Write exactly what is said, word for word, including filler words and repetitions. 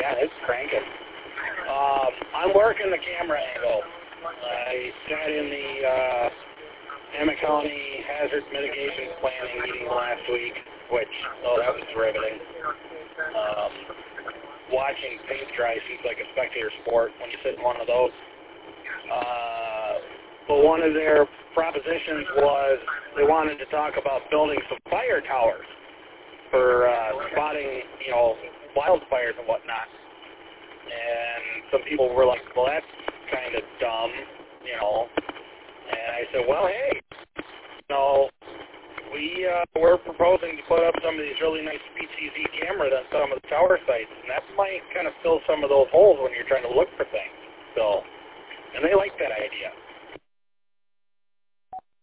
Yeah, it's cranking. Um, I'm working the camera angle. I sat in the uh, Emmett County Hazard Mitigation Planning meeting last week, which, oh, that was riveting. Um, watching paint dry seems like a spectator sport when you sit in one of those. Uh, but one of their propositions was they wanted to talk about building some fire towers for uh, spotting, you know, wildfires and whatnot. And some people were like, well, that's kind of dumb, you know. And I said, well, hey, you know, we, uh, we're proposing to put up some of these really nice P C Z cameras on some of the tower sites, and that might kind of fill some of those holes when you're trying to look for things. So, and they like that idea.